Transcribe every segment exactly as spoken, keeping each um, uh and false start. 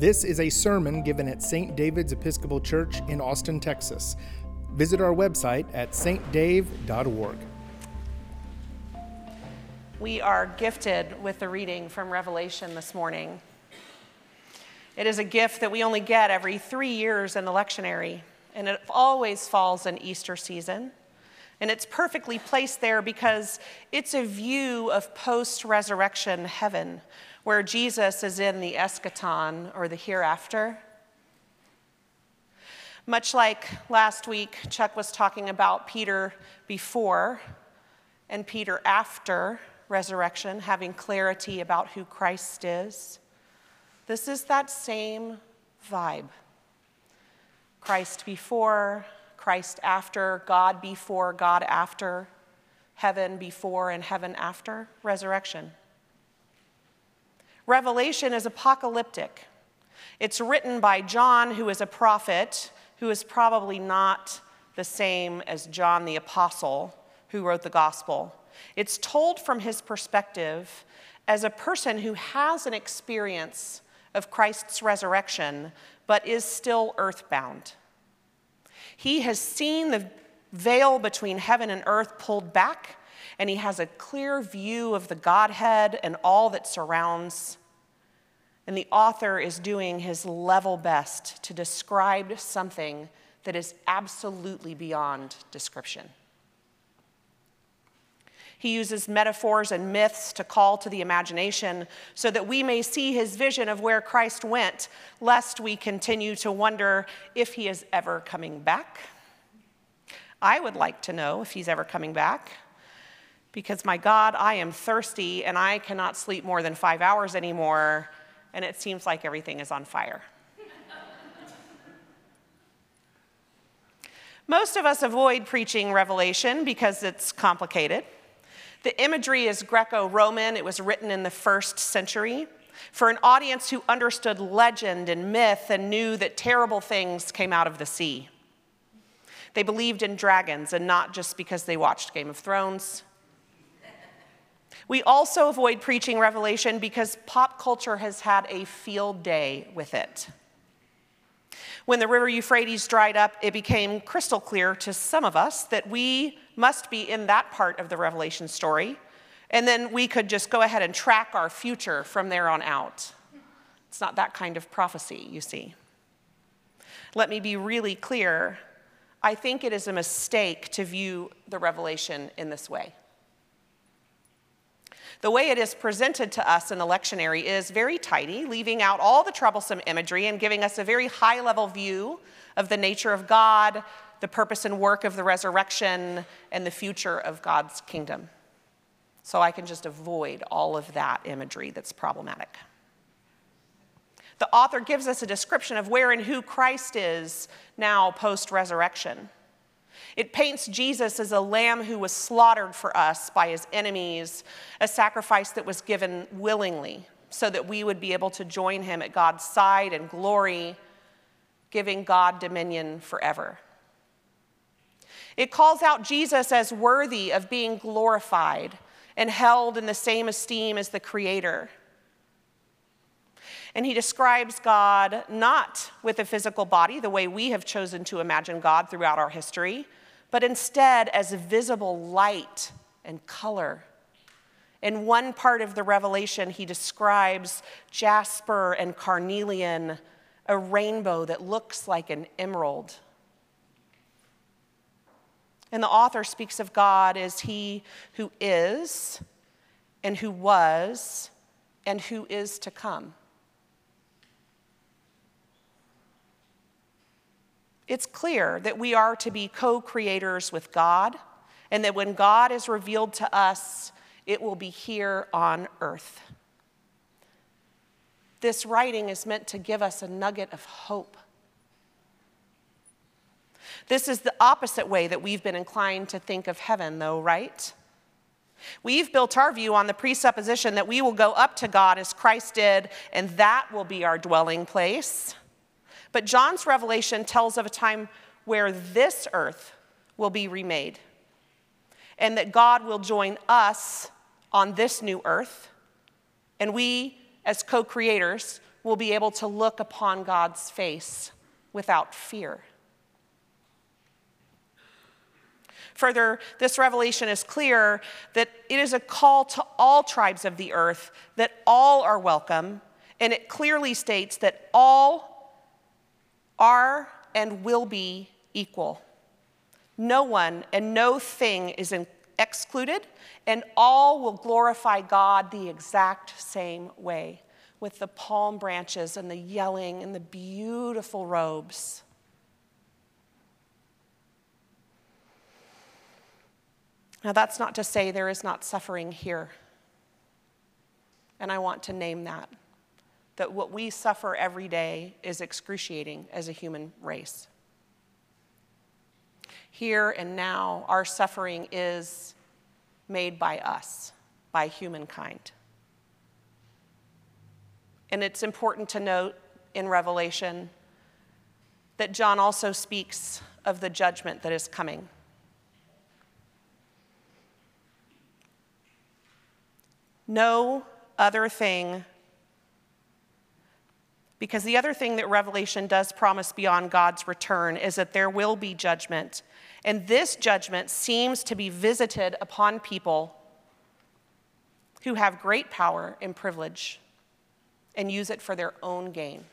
This is a sermon given at Saint David's Episcopal Church in Austin, Texas. Visit our website at s t dave dot org. We are gifted with the reading from Revelation this morning. It is a gift that we only get every three years in the lectionary, and it always falls in Easter season. And it's perfectly placed there because it's a view of post-resurrection heaven, where Jesus is in the eschaton, or the hereafter. Much like last week, Chuck was talking about Peter before and Peter after resurrection, having clarity about who Christ is. This is that same vibe. Christ before, Christ after, God before, God after, heaven before and heaven after resurrection. Revelation is apocalyptic. It's written by John, who is a prophet, who is probably not the same as John the Apostle, who wrote the gospel. It's told from his perspective as a person who has an experience of Christ's resurrection, but is still earthbound. He has seen the veil between heaven and earth pulled back, and he has a clear view of the Godhead and all that surrounds. And the author is doing his level best to describe something that is absolutely beyond description. He uses metaphors and myths to call to the imagination so that we may see his vision of where Christ went, lest we continue to wonder if he is ever coming back. I would like to know if he's ever coming back, because my God, I am thirsty and I cannot sleep more than five hours anymore, and it seems like everything is on fire. Most of us avoid preaching Revelation because it's complicated. The imagery is Greco-Roman. It was written in the first century for an audience who understood legend and myth and knew that terrible things came out of the sea. They believed in dragons, and not just because they watched Game of Thrones. We also avoid preaching Revelation because pop culture has had a field day with it. When the river Euphrates dried up, it became crystal clear to some of us that we must be in that part of the Revelation story, and then we could just go ahead and track our future from there on out. It's not that kind of prophecy, you see. Let me be really clear. I think it is a mistake to view the Revelation in this way. The way it is presented to us in the lectionary is very tidy, leaving out all the troublesome imagery and giving us a very high-level view of the nature of God, the purpose and work of the resurrection, and the future of God's kingdom. So I can just avoid all of that imagery that's problematic. The author gives us a description of where and who Christ is now post-resurrection. It paints Jesus as a lamb who was slaughtered for us by his enemies, a sacrifice that was given willingly so that we would be able to join him at God's side in glory, giving God dominion forever. It calls out Jesus as worthy of being glorified and held in the same esteem as the Creator. And he describes God not with a physical body, the way we have chosen to imagine God throughout our history, but instead as a visible light and color. In one part of the Revelation, he describes jasper and carnelian, a rainbow that looks like an emerald. And the author speaks of God as he who is, and who was, and who is to come. It's clear that we are to be co-creators with God, and that when God is revealed to us, it will be here on earth. This writing is meant to give us a nugget of hope. This is the opposite way that we've been inclined to think of heaven, though, right? We've built our view on the presupposition that we will go up to God as Christ did, and that will be our dwelling place. But John's Revelation tells of a time where this earth will be remade, and that God will join us on this new earth, and we, as co-creators, will be able to look upon God's face without fear. Further, this revelation is clear that it is a call to all tribes of the earth, that all are welcome, and it clearly states that all are and will be equal. No one and no thing is excluded, and all will glorify God the exact same way, with the palm branches and the yelling and the beautiful robes. Now, that's not to say there is not suffering here. And I want to name that. That what we suffer every day is excruciating as a human race. Here and now, our suffering is made by us, by humankind. And it's important to note in Revelation that John also speaks of the judgment that is coming. No other thing, because the other thing that Revelation does promise beyond God's return is that there will be judgment. And this judgment seems to be visited upon people who have great power and privilege and use it for their own gain.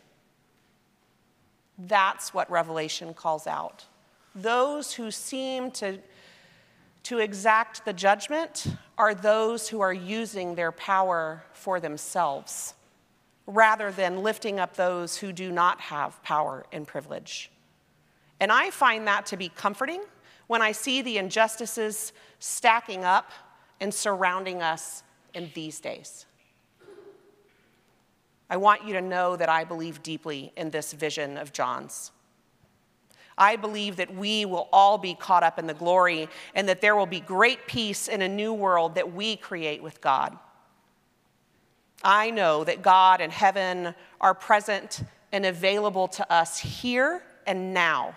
That's what Revelation calls out. Those who seem to To exact the judgment are those who are using their power for themselves, rather than lifting up those who do not have power and privilege. And I find that to be comforting when I see the injustices stacking up and surrounding us in these days. I want you to know that I believe deeply in this vision of John's. I believe that we will all be caught up in the glory and that there will be great peace in a new world that we create with God. I know that God and heaven are present and available to us here and now.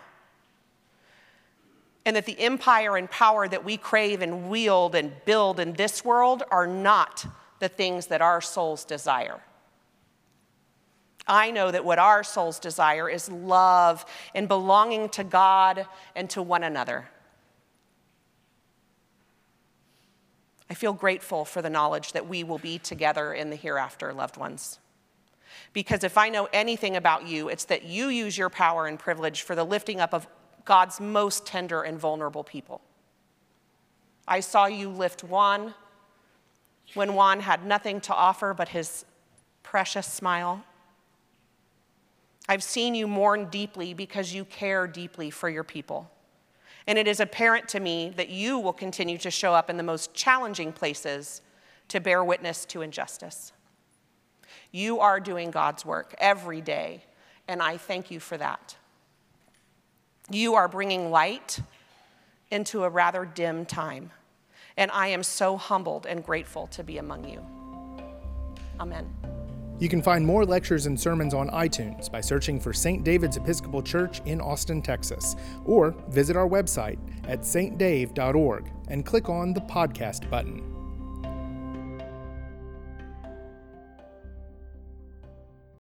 And that the empire and power that we crave and wield and build in this world are not the things that our souls desire. I know that what our souls desire is love and belonging to God and to one another. I feel grateful for the knowledge that we will be together in the hereafter, loved ones. Because if I know anything about you, it's that you use your power and privilege for the lifting up of God's most tender and vulnerable people. I saw you lift Juan when Juan had nothing to offer but his precious smile. I've seen you mourn deeply because you care deeply for your people. And it is apparent to me that you will continue to show up in the most challenging places to bear witness to injustice. You are doing God's work every day, and I thank you for that. You are bringing light into a rather dim time, and I am so humbled and grateful to be among you. Amen. You can find more lectures and sermons on iTunes by searching for Saint David's Episcopal Church in Austin, Texas, or visit our website at s t dave dot org and click on the podcast button.